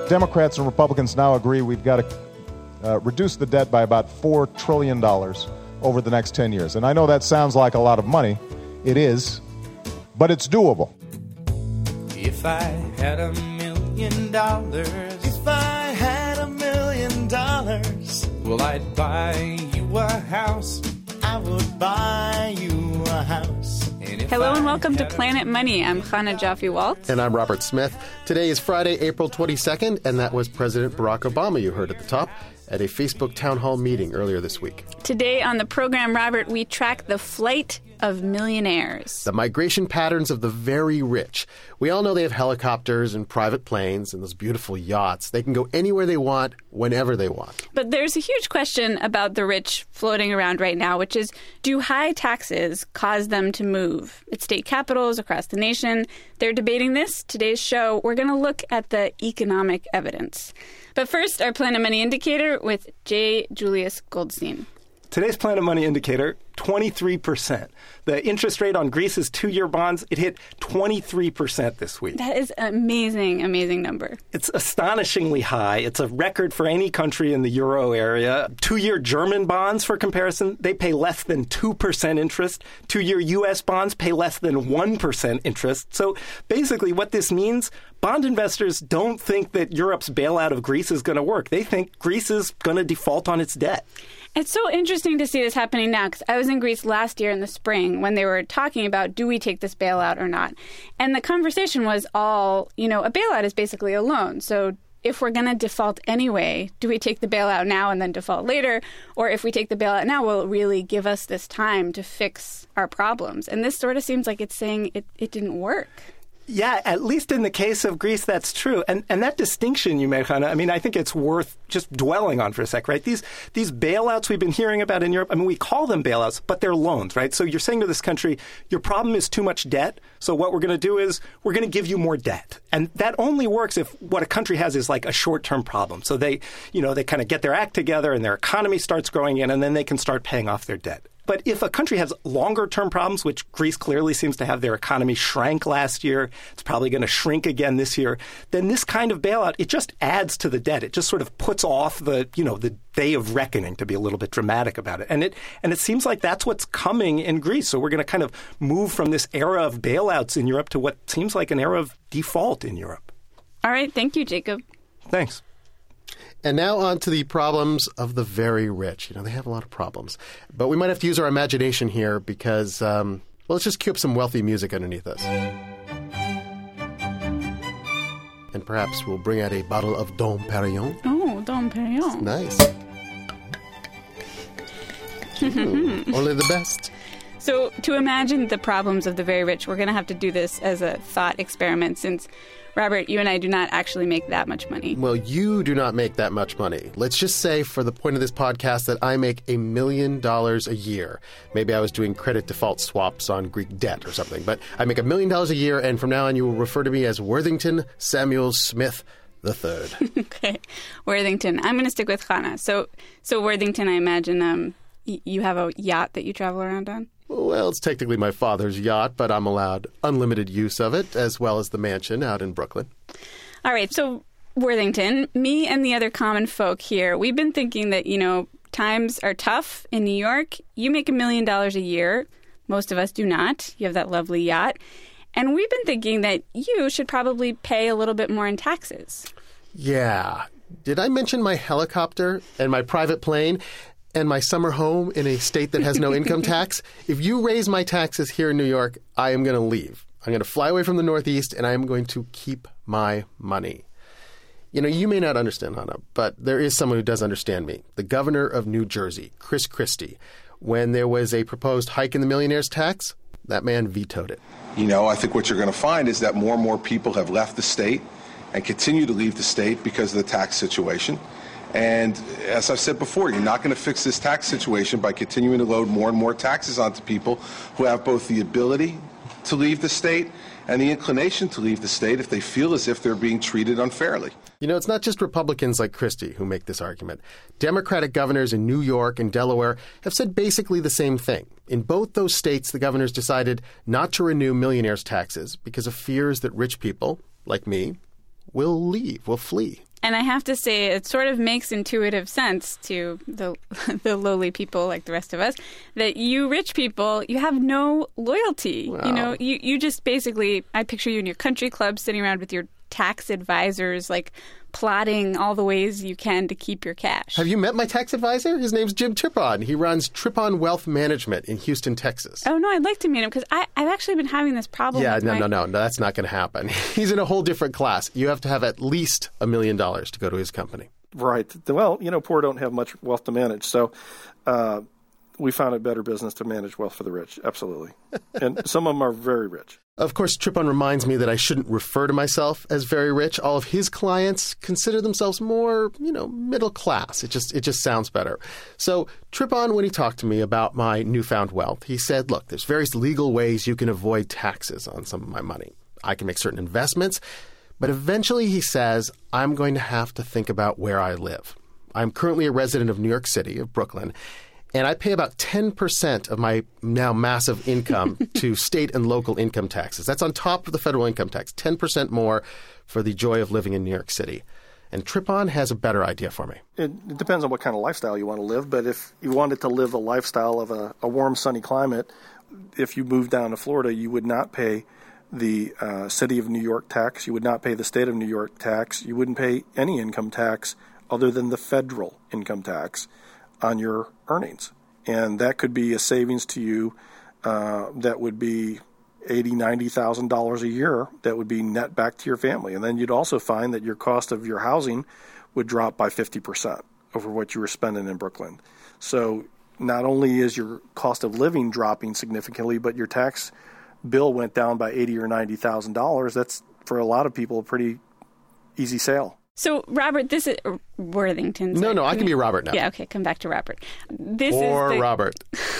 Democrats and Republicans now agree we've got to reduce the debt by about $4 trillion over the next 10 years. And I know that sounds like a lot of money. It is, but it's doable. If I had $1 million, if I had $1 million, well, I'd buy you a house. I would buy you a house. Hello and welcome to Planet Money. I'm Chana Joffe-Walt. And I'm Robert Smith. Today is Friday, April 22nd, and that was President Barack Obama you heard at the top at a Facebook town hall meeting earlier this week. Today on the program, Robert, we track the flight of millionaires. The migration patterns of the very rich. We all know they have helicopters and private planes and those beautiful yachts. They can go anywhere they want, whenever they want. But there's a huge question about the rich floating around right now, which is, do high taxes cause them to move? At state capitals across the nation, they're debating this. Today's show, we're going to look at the economic evidence. But first, our Planet Money Indicator with J. Julius Goldstein. Today's Planet Money Indicator, 23%. The interest rate on Greece's two-year bonds, it hit 23% this week. That is an amazing, amazing number. It's astonishingly high. It's a record for any country in the euro area. Two-year German bonds, for comparison, they pay less than 2% interest. Two-year U.S. bonds pay less than 1% interest. So basically what this means, bond investors don't think that Europe's bailout of Greece is going to work. They think Greece is going to default on its debt. It's so interesting to see this happening now because I was in Greece last year in the spring when they were talking about, do we take this bailout or not? And the conversation was all, a bailout is basically a loan. So if we're going to default anyway, do we take the bailout now and then default later? Or if we take the bailout now, will it really give us this time to fix our problems? And this sort of seems like it's saying it didn't work. Yeah, at least in the case of Greece, that's true. And that distinction you made, Chana, I think it's worth just dwelling on for a sec, right? These bailouts we've been hearing about in Europe, we call them bailouts, but they're loans, right? So you're saying to this country, your problem is too much debt. So what we're going to do is we're going to give you more debt. And that only works if what a country has is like a short-term problem. So they kind of get their act together and their economy starts growing in, and then they can start paying off their debt. But if a country has longer-term problems, which Greece clearly seems to have, their economy shrank last year, it's probably going to shrink again this year, then this kind of bailout, it just adds to the debt. It just sort of puts off the day of reckoning, to be a little bit dramatic about it. And it seems like that's what's coming in Greece. So we're going to kind of move from this era of bailouts in Europe to what seems like an era of default in Europe. All right. Thank you, Jacob. Thanks. And now on to the problems of the very rich. They have a lot of problems. But we might have to use our imagination here because, let's just cue up some wealthy music underneath us. And perhaps we'll bring out a bottle of Dom Perignon. Oh, Dom Perignon. Nice. Only the best. So to imagine the problems of the very rich, we're going to have to do this as a thought experiment since, Robert, you and I do not actually make that much money. Well, you do not make that much money. Let's just say for the point of this podcast that I make $1 million a year. Maybe I was doing credit default swaps on Greek debt or something. But I make $1 million a year, and from now on you will refer to me as Worthington Samuel Smith III. Okay. Worthington. I'm going to stick with Chana. So Worthington, I imagine you have a yacht that you travel around on? Well, it's technically my father's yacht, but I'm allowed unlimited use of it, as well as the mansion out in Brooklyn. All right. So, Worthington, me and the other common folk here, we've been thinking that, times are tough in New York. You make $1 million a year. Most of us do not. You have that lovely yacht. And we've been thinking that you should probably pay a little bit more in taxes. Yeah. Did I mention my helicopter and my private plane? And my summer home in a state that has no income tax? If you raise my taxes here in New York, I am going to leave. I'm going to fly away from the Northeast, and I am going to keep my money. You may not understand, Hannah, but there is someone who does understand me. The governor of New Jersey, Chris Christie. When there was a proposed hike in the millionaire's tax, that man vetoed it. I think what you're going to find is that more and more people have left the state and continue to leave the state because of the tax situation. And as I've said before, you're not going to fix this tax situation by continuing to load more and more taxes onto people who have both the ability to leave the state and the inclination to leave the state if they feel as if they're being treated unfairly. It's not just Republicans like Christie who make this argument. Democratic governors in New York and Delaware have said basically the same thing. In both those states, the governors decided not to renew millionaires' taxes because of fears that rich people, like me, will flee. And I have to say, it sort of makes intuitive sense to the lowly people like the rest of us that you rich people, you have no loyalty. Wow. You know, you just basically, I picture you in your country club sitting around with your tax advisors, like plotting all the ways you can to keep your cash. Have you met my tax advisor? His name's Jim Trippon. He runs Trippon Wealth Management in Houston, Texas. Oh, no, I'd like to meet him because I've actually been having this problem. Yeah, with no, that's not going to happen. He's in a whole different class. You have to have at least $1 million to go to his company. Right. Well, poor don't have much wealth to manage. So we found it better business to manage wealth for the rich. Absolutely. And some of them are very rich. Of course, Trippon reminds me that I shouldn't refer to myself as very rich. All of his clients consider themselves more, middle class. It just sounds better. So Trippon, when he talked to me about my newfound wealth, he said, look, there's various legal ways you can avoid taxes on some of my money. I can make certain investments, but eventually, he says, I'm going to have to think about where I live. I'm currently a resident of New York City, of Brooklyn, and I pay about 10% of my now massive income to state and local income taxes. That's on top of the federal income tax, 10% more for the joy of living in New York City. And Trippon has a better idea for me. It depends on what kind of lifestyle you want to live, but if you wanted to live a lifestyle of a warm, sunny climate, if you moved down to Florida, you would not pay the city of New York tax. You would not pay the state of New York tax. You wouldn't pay any income tax other than the federal income tax on your earnings. And that could be a savings to you that would be $80,000, $90,000 a year that would be net back to your family. And then you'd also find that your cost of your housing would drop by 50% over what you were spending in Brooklyn. So not only is your cost of living dropping significantly, but your tax bill went down by $80,000 or $90,000. That's, for a lot of people, a pretty easy sale. So, Robert, this is Worthington. No, I can be Robert now. Yeah, okay, come back to Robert. Robert.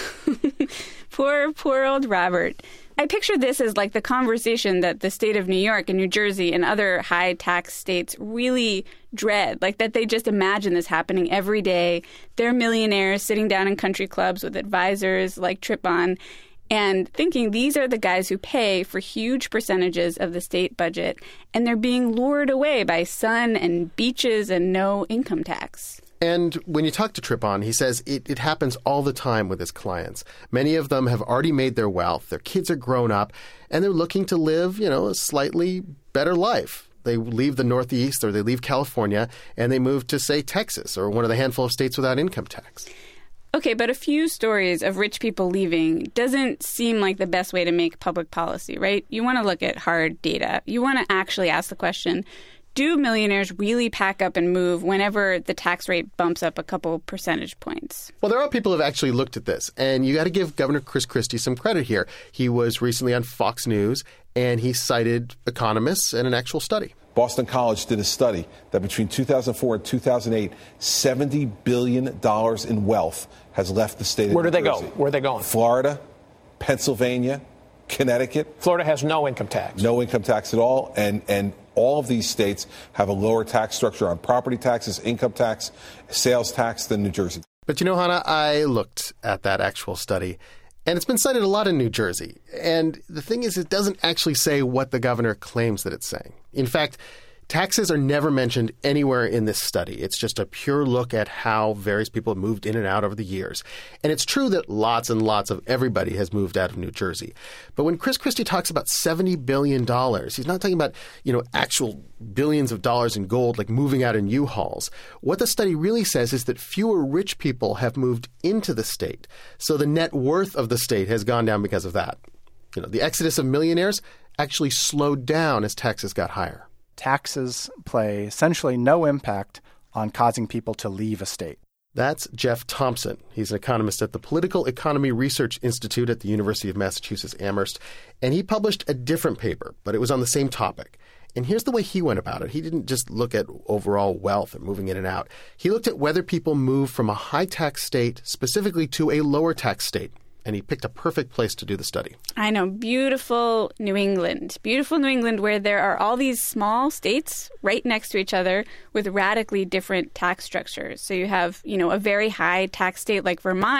Poor old Robert. I picture this as like the conversation that the state of New York and New Jersey and other high-tax states really dread, like that they just imagine this happening every day. They're millionaires sitting down in country clubs with advisors like Trippon and thinking these are the guys who pay for huge percentages of the state budget, and they're being lured away by sun and beaches and no income tax. And when you talk to Trippon, he says it happens all the time with his clients. Many of them have already made their wealth, their kids are grown up, and they're looking to live, a slightly better life. They leave the Northeast or they leave California and they move to, say, Texas or one of the handful of states without income tax. Okay, but a few stories of rich people leaving doesn't seem like the best way to make public policy, right? You want to look at hard data. You want to actually ask the question, do millionaires really pack up and move whenever the tax rate bumps up a couple percentage points? Well, there are people who have actually looked at this, and you got to give Governor Chris Christie some credit here. He was recently on Fox News, and he cited economists and an actual study. Boston College did a study that between 2004 and 2008, $70 billion in wealth has left the state of New Jersey. Where are they going? Florida, Pennsylvania, Connecticut. Florida has no income tax. No income tax at all. And all of these states have a lower tax structure on property taxes, income tax, sales tax than New Jersey. But Hannah, I looked at that actual study, and it's been cited a lot in New Jersey. And the thing is, it doesn't actually say what the governor claims that it's saying. In fact, taxes are never mentioned anywhere in this study. It's just a pure look at how various people have moved in and out over the years. And it's true that lots and lots of everybody has moved out of New Jersey. But when Chris Christie talks about $70 billion, he's not talking about, actual billions of dollars in gold, like moving out in U-Hauls. What the study really says is that fewer rich people have moved into the state. So the net worth of the state has gone down because of that. The exodus of millionaires actually slowed down as taxes got higher. Taxes play essentially no impact on causing people to leave a state. That's Jeff Thompson. He's an economist at the Political Economy Research Institute at the University of Massachusetts Amherst, and he published a different paper, but it was on the same topic. And here's the way he went about it. He didn't just look at overall wealth and moving in and out. He looked at whether people move from a high-tax state specifically to a lower-tax state. And he picked a perfect place to do the study. I know. Beautiful New England. Beautiful New England, where there are all these small states right next to each other with radically different tax structures. So you have, a very high tax state like Vermont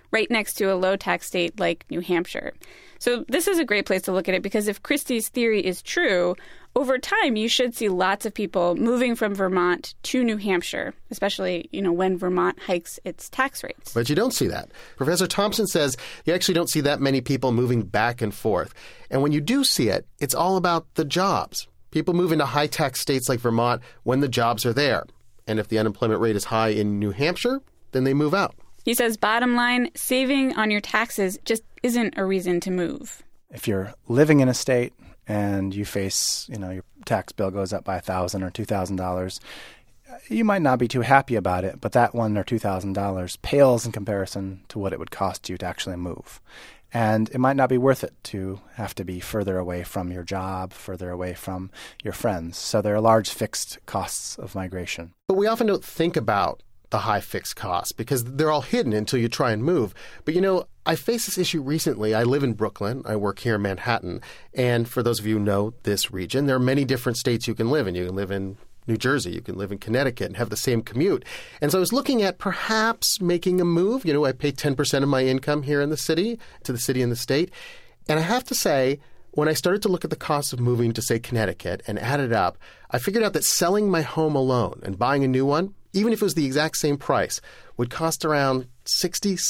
right next to a low-tax state like New Hampshire. So this is a great place to look at it because if Christie's theory is true, over time you should see lots of people moving from Vermont to New Hampshire, especially, when Vermont hikes its tax rates. But you don't see that. Professor Thompson says you actually don't see that many people moving back and forth. And when you do see it, it's all about the jobs. People move into high-tax states like Vermont when the jobs are there. And if the unemployment rate is high in New Hampshire, then they move out. He says, bottom line, saving on your taxes just isn't a reason to move. If you're living in a state and you face, your tax bill goes up by $1,000 or $2,000, you might not be too happy about it, but that $1,000 or $2,000 pales in comparison to what it would cost you to actually move. And it might not be worth it to have to be further away from your job, further away from your friends. So there are large fixed costs of migration. But we often don't think about the high fixed costs because they're all hidden until you try and move. But, I faced this issue recently. I live in Brooklyn. I work here in Manhattan. And for those of you who know this region, there are many different states you can live in. You can live in New Jersey. You can live in Connecticut and have the same commute. And so I was looking at perhaps making a move. I pay 10% of my income here in the city, to the city and the state. And I have to say, when I started to look at the cost of moving to, say, Connecticut and add it up, I figured out that selling my home alone and buying a new one, even if it was the exact same price, would cost around $60,000,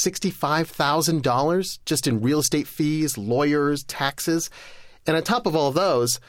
$65,000 just in real estate fees, lawyers, taxes. And on top of all of those,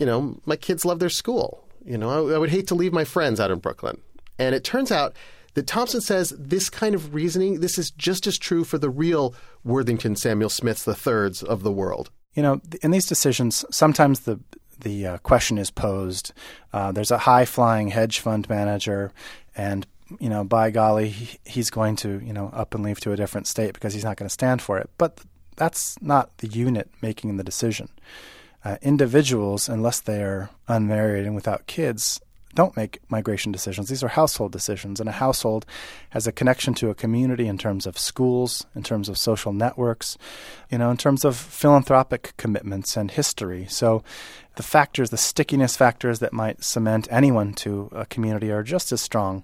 my kids love their school. I would hate to leave my friends out in Brooklyn. And it turns out that Thompson says this kind of reasoning, this is just as true for the real Worthington Samuel Smiths IIIs of the world. In these decisions, sometimes the question is posed. There's a high-flying hedge fund manager, and by golly, he's going to up and leave to a different state because he's not going to stand for it. But that's not the unit making the decision. Individuals, unless they are unmarried and without kids, don't make migration decisions. These are household decisions, and a household has a connection to a community in terms of schools, in terms of social networks, in terms of philanthropic commitments and history. So the stickiness factors that might cement anyone to a community are just as strong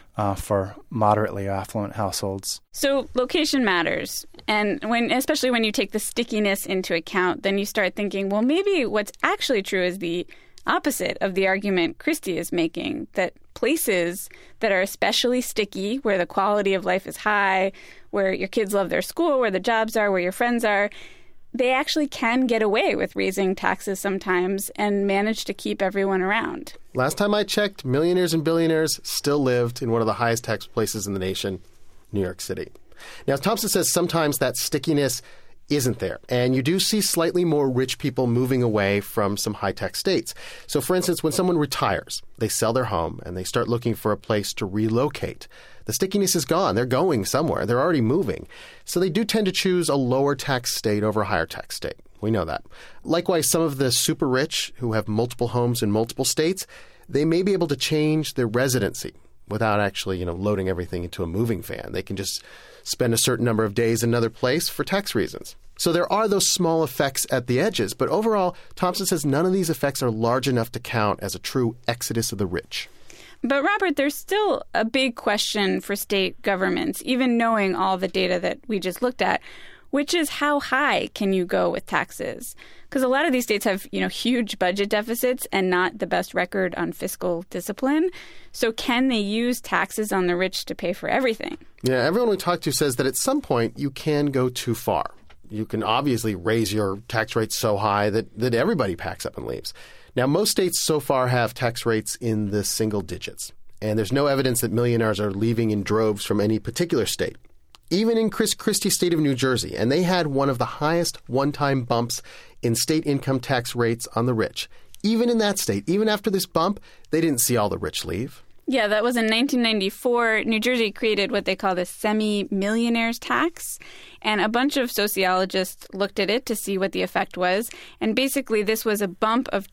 for moderately affluent households. So location matters. And especially when you take the stickiness into account, then you start thinking, well, maybe what's actually true is the opposite of the argument Christie is making, that places that are especially sticky, where the quality of life is high, where your kids love their school, where the jobs are, where your friends are, they actually can get away with raising taxes sometimes and manage to keep everyone around. Last time I checked, millionaires and billionaires still lived in one of the highest tax places in the nation, New York City. Now, Thompson says sometimes that stickiness isn't there. And you do see slightly more rich people moving away from some high-tech states. So, for instance, when someone retires, they sell their home and they start looking for a place to relocate. The stickiness is gone. They're going somewhere. They're already moving. So they do tend to choose a lower tax state over a higher tax state. We know that. Likewise, some of the super rich who have multiple homes in multiple states, they may be able to change their residency without actually, loading everything into a moving van. They can just spend a certain number of days in another place for tax reasons. So there are those small effects at the edges, but overall, Thompson says none of these effects are large enough to count as a true exodus of the rich. But Robert, there's still a big question for state governments, even knowing all the data that we just looked at, which is how high can you go with taxes? Because a lot of these states have, huge budget deficits and not the best record on fiscal discipline. So can they use taxes on the rich to pay for everything? Yeah, everyone we talk to says that at some point you can go too far. You can obviously raise your tax rates so high that everybody packs up and leaves. Now, most states so far have tax rates in the single digits, and there's no evidence that millionaires are leaving in droves from any particular state. Even in Chris Christie's state of New Jersey, and they had one of the highest one-time bumps in state income tax rates on the rich. Even in that state, even after this bump, they didn't see all the rich leave. Yeah, that was in 1994. New Jersey created what they call the semi-millionaires tax, and a bunch of sociologists looked at it to see what the effect was. And basically, this was a bump of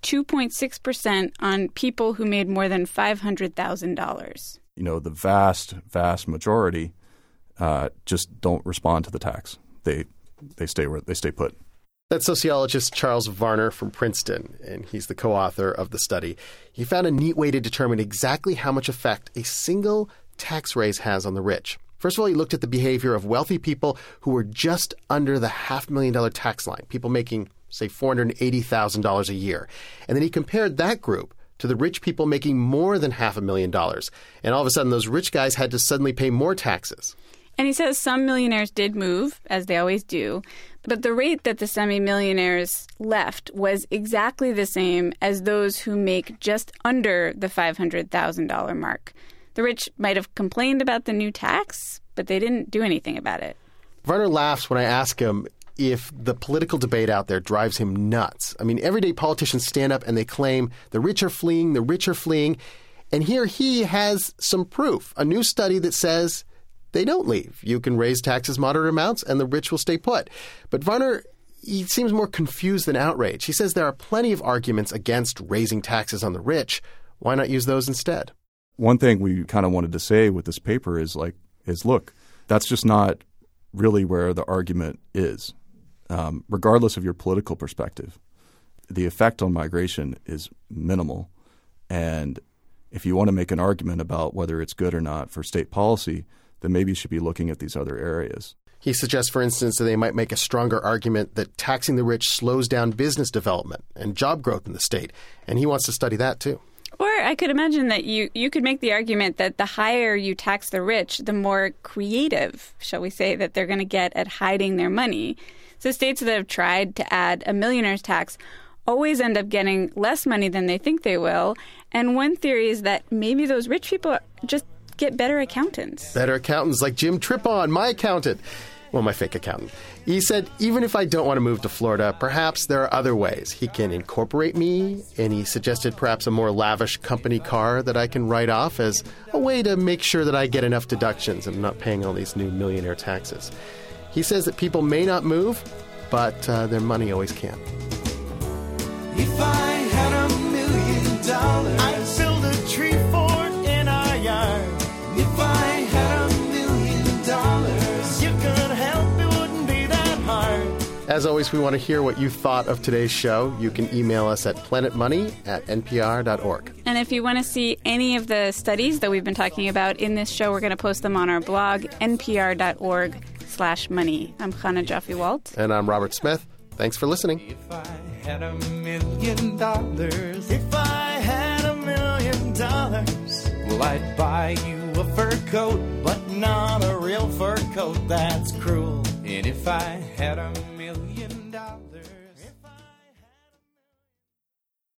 2.6% on people who made more than $500,000. The vast majority just don't respond to the tax. They stay put. That's sociologist Charles Varner from Princeton, and he's the co-author of the study. He found a neat way to determine exactly how much effect a single tax raise has on the rich. First of all, he looked at the behavior of wealthy people who were just under the $500,000 tax line, people making, say, $480,000 a year. And then he compared that group to the rich people making more than $500,000. And all of a sudden, those rich guys had to suddenly pay more taxes. And he says some millionaires did move, as they always do, but the rate that the semi-millionaires left was exactly the same as those who make just under the $500,000 mark. The rich might have complained about the new tax, but they didn't do anything about it. Varner laughs when I ask him if the political debate out there drives him nuts. I mean, everyday politicians stand up and they claim the rich are fleeing, the rich are fleeing. And here he has some proof, a new study that says they don't leave. You can raise taxes moderate amounts and the rich will stay put. But Varner, he seems more confused than outraged. He says there are plenty of arguments against raising taxes on the rich. Why not use those instead? One thing we kind of wanted to say with this paper is look, that's just not really where the argument is. Regardless of your political perspective, the effect on migration is minimal. And if you want to make an argument about whether it's good or not for state policy, then maybe you should be looking at these other areas. He suggests, for instance, that they might make a stronger argument that taxing the rich slows down business development and job growth in the state. And he wants to study that, too. Or I could imagine that you could make the argument that the higher you tax the rich, the more creative, shall we say, that they're going to get at hiding their money. So states that have tried to add a millionaire's tax always end up getting less money than they think they will. And one theory is that maybe those rich people just get better accountants. Better accountants like Jim Trippon, my accountant. Well, my fake accountant. He said, even if I don't want to move to Florida, perhaps there are other ways. He can incorporate me, and he suggested perhaps a more lavish company car that I can write off as a way to make sure that I get enough deductions and I'm not paying all these new millionaire taxes. He says that people may not move, but their money always can. If I had $1 million, I'd build a tree fort in our yard. If I had $1 million, you could help, it wouldn't be that hard. As always, we want to hear what you thought of today's show. You can email us at planetmoney@npr.org. And if you want to see any of the studies that we've been talking about in this show, we're going to post them on our blog, npr.org/money. I'm Chana Joffe-Walt. And I'm Robert Smith. Thanks for listening. If I had $1 million, if I had $1 million, well, I'd buy you a fur coat, but not a real fur coat that's cruel. And if I had $1